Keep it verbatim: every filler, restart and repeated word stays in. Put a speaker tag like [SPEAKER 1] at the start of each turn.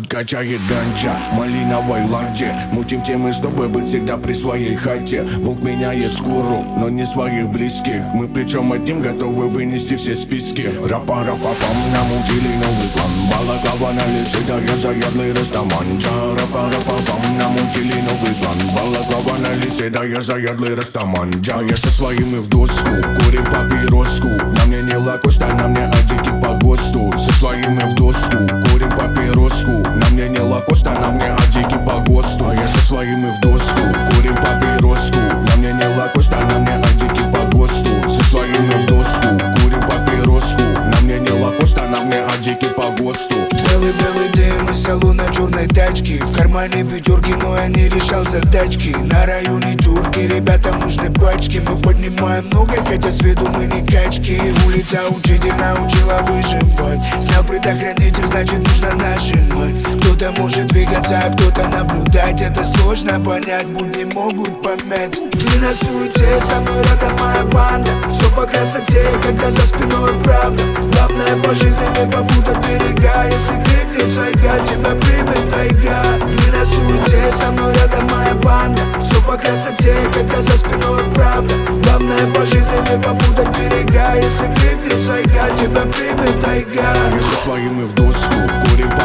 [SPEAKER 1] тут качает ганджа, малиновой ладье. Мутим темы, чтобы быть всегда при своей хате. Волк меняет шкуру, но не своих близких. Мы причем одним готовы вынести все списки. Рапа-рапа-пам, намутили новый план. Балаклава на лице, да я заядлый растаманча. Рапа-рапа-пам, намутили новый план. Балаклава на лице, да я заядлый растаманча. Я со своими в доску, курим папироску. На мне не лакоста, на мне адики по ГОСТу. Со своими в доску, курим папироску. На мне не лакоста, на мне адики по ГОСТу. Я со своими в доску, курим папироску. На мне не лакоста, на мне адики по ГОСТу. Со своими в доску, курим папироску. На мне не лакоста, на мне адики по ГОСТу.
[SPEAKER 2] Белый-белый дым из салона черной тачки. В кармане пятерки, но я не решал задачки. На районе тюрки, ребятам нужны пачки. Мы поднимаем много, хотя с виду мы не качки. Улица учитель научила выживать. Снял предохранитель, значит нужно нажимать. Кто-то может двигаться, а кто-то наблюдать. Это сложно понять, будни могут помять. Не на суете, со мной рядом моя банда. Все по красоте, когда за спиной правда. Главное по жизни не попутать берега. Если крикнет сайга, тебя примет тайга. Не на суете, со мной рядом моя банда. Все по красоте, когда за спиной правда. Главное по жизни не попутать берега. Если крикнет сайга, тебя примет тайга.
[SPEAKER 1] Я со своими в доску, курим